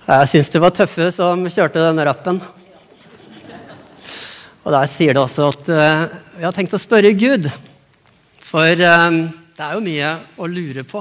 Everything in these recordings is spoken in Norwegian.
Jeg synes det var tøffe som kjørte denne rappen. Og der sier det også at vi har tenkt å spørre Gud. For det er jo mye å lure på.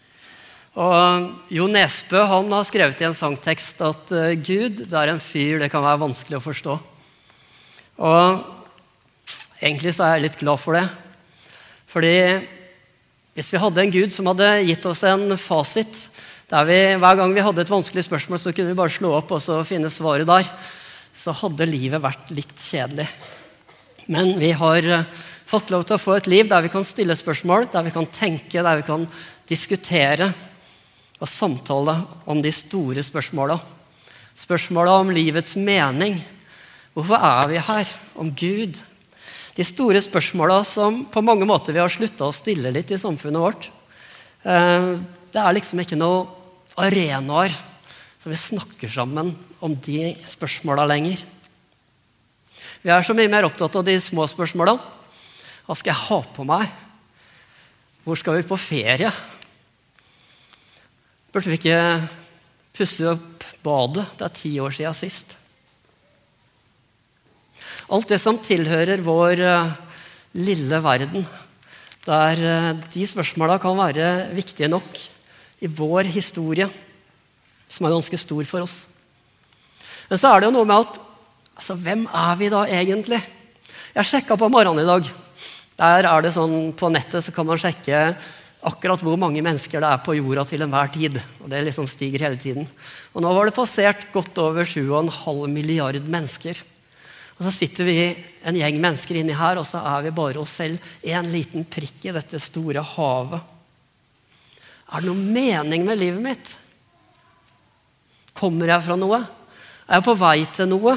Og Jo Nesbø, han har skrevet i en sangtekst at Gud, det er en fyr det kan være vanskelig å forstå. Og egentlig så er jeg litt glad for det. Fordi hvis vi hadde en Gud som hadde gitt oss en fasit, der hver gang vi hadde et vanskelig spørsmål, så kunne vi bare slå opp og så finne svaret der, så hadde livet vært litt kjedelig. Men vi har fått lov til å få et liv der vi kan stille spørsmål, der vi kan tenke, der vi kan diskutere og samtale om de store spørsmålene. Spørsmålene om livets mening. Hvorfor er vi her? Om Gud. De store spørsmålene som på mange måter vi har sluttet å stille litt i samfunnet vårt. Det er liksom ikke noe arenaer som vi snakker sammen om de spørsmålene lenger. Vi er så mye mer opptatt av de små spørsmålene. Hva skal jeg ha på meg? Hvor skal vi på ferie? Burde vi ikke pusse opp badet? Det er 10 år siden sist. Alt det som tilhører vår lille verden, der de spørsmålene kan være viktige nok i vår historie, som er ganske stor for oss. Men så er det jo noe med at hvem er vi da egentlig? Jeg sjekket på morgenen i dag. Der er det sånn, på nettet så kan man sjekke akkurat hvor mange mennesker det er på jorda til enhver tid. Og det liksom stiger hele tiden. Og nå var det passert godt over 7,5 milliard mennesker. Og så sitter vi en gjeng mennesker inni her, og så er vi bare oss selv en liten prikk i dette store havet. Er det noen mening med livet mitt? Kommer jeg fra noe? Er jeg på vei til noe?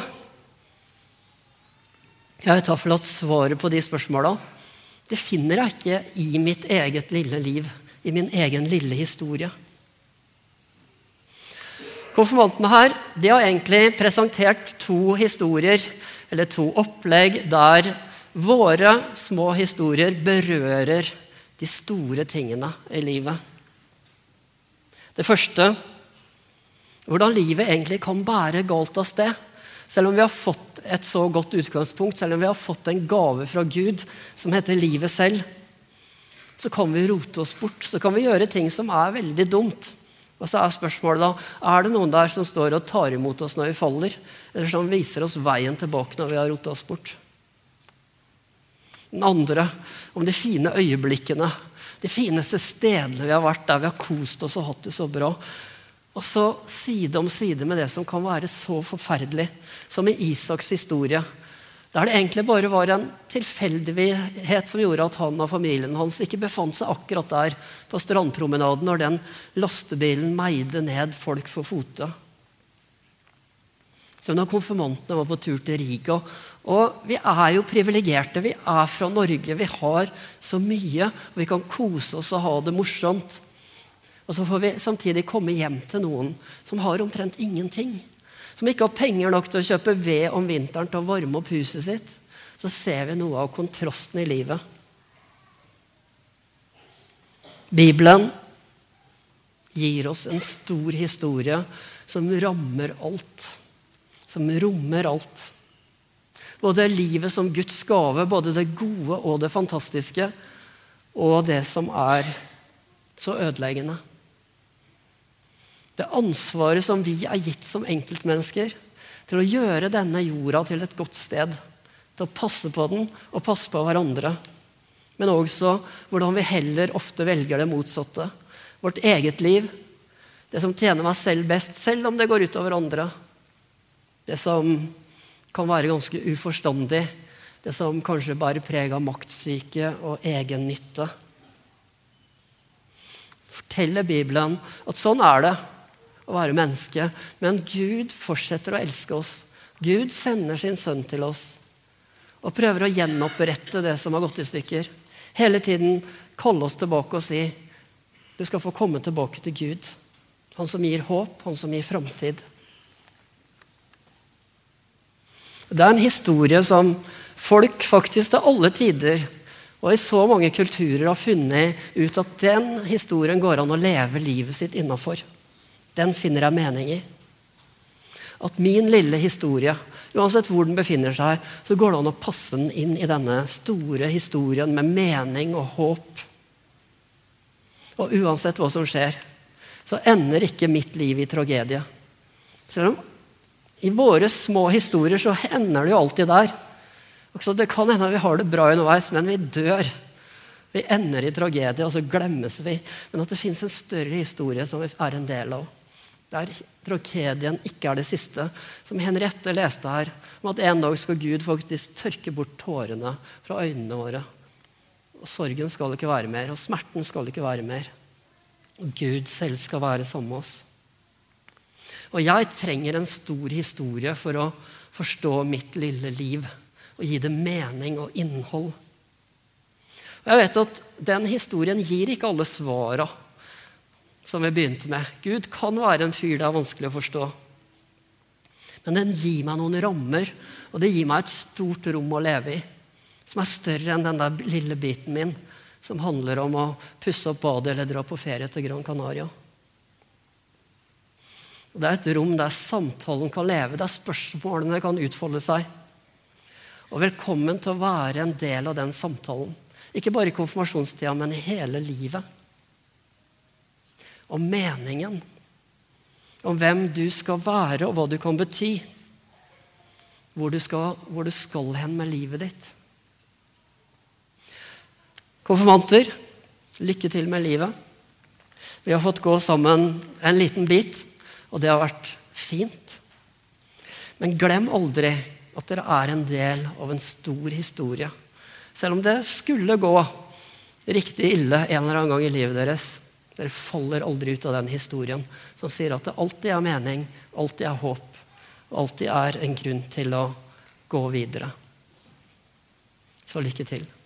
Jeg tar for at svaret på de spørsmålene, det finner jeg ikke i mitt eget lille liv, i min egen lille historie. Konfirmantene her, de har egentlig presentert 2 historier, eller 2 opplegg, der våre små historier berører de store tingene i livet. Det første, hvordan livet egentlig kan bære galt av sted. Selv om vi har fått et så godt utgangspunkt, selv om vi har fått en gave fra Gud som heter livet selv, så kan vi rote oss bort, så kan vi gjøre ting som er veldig dumt. Og så er spørsmålet da, er det noen der som står og tar imot oss når vi faller, eller som viser oss veien tilbake når vi har rotet oss bort? Den andre, om de fine øyeblikkene, de fineste stedene vi har vært, der vi har kost oss og hatt det så bra. Og så side om side med det som kan være så forferdelig, som i Isaks historie, der det egentlig bare var en tilfeldighet som gjorde at han og familien hans ikke befant seg akkurat der på strandpromenaden når den lastebilen meide ned folk for fote. Så når konfirmantene var på tur til Riga, og vi er jo privilegerte, vi er fra Norge, vi har så mye, og vi kan kose oss og ha det morsomt. Og så får vi samtidig komme hjem til noen som har omtrent ingenting, som ikke har penger nok til å kjøpe ved om vinteren til å varme opp huset sitt. Så ser vi noe av kontrasten i livet. Bibelen gir oss en stor historie som rammer alt. Som rommer alt. Både livet som Guds gave, både det gode og det fantastiske, og det som er så ødeleggende. Det ansvaret som vi er gitt som enkeltmennesker til å gjøre denne jorda til et godt sted, til å passe på den og passe på hverandre, men også hvordan vi heller ofte velger det motsatte. Vårt eget liv, det som tjener meg selv best, selv om det går ut over andre. Det som kan være ganske uforstandig, det som kanskje bare preger maktsyke og egen nytte. Forteller Bibelen at sånn er det å være menneske, men Gud fortsetter å elske oss. Gud sender sin sønn til oss og prøver å gjenopprette det som har gått i stykker. Hele tiden kalle oss tilbake og si, du skal få komme tilbake til Gud. Han som gir håp, han som gir fremtid. Det er en historie som folk faktisk til alle tider og i så mange kulturer har funnet ut at den historien går an å leve livet sitt innenfor. Den finner jeg mening i. At min lille historie, uansett hvor den befinner seg, så går det an å passe den inn i denne store historien med mening og håp. Og uansett hva som skjer, så ender ikke mitt liv i tragedie. Selv om i våre små historier så ender det jo alltid der. Så det kan hende at vi har det bra underveis, men vi dør. Vi ender i tragedie, og så glemmes vi. Men at det finnes en større historie som vi er en del av. Der tragedien ikke er det siste. Som Henriette leste her, om at en dag skal Gud faktisk tørke bort tårene fra øynene våre. Og sorgen skal ikke være mer, og smerten skal ikke være mer. Og Gud selv skal være sammen med oss. Og jeg trenger en stor historie for å forstå mitt lille liv og gi det mening og innhold. Og jeg vet at den historien gir ikke alle svarene som vi begynte med. Gud kan være en fyr det er vanskelig å forstå. Men den gir meg noen rammer, og det gir meg et stort rom å leve i, som er større enn den der lille biten min, som handler om å pusse opp badet eller dra på ferie til Gran Canaria. Og det er et rom der samtalen kan leve, der spørsmålene kan utfolde seg. Og velkommen til å være en del av den samtalen. Ikke bare i konfirmasjonstida, men i hele livet. Om meningen. Om hvem du skal være, og hva du kan bety. Hvor du skal hen med livet ditt. Konfirmanter, lykke til med livet. Vi har fått gå sammen en liten bit, og det har vært fint. Men glem aldri at dere er en del av en stor historie. Selv om det skulle gå riktig ille en eller annen gang i livet deres, dere faller aldri ut av den historien som sier at det alltid er mening, alltid er håp, og alltid er en grunn til å gå videre. Så lykke til.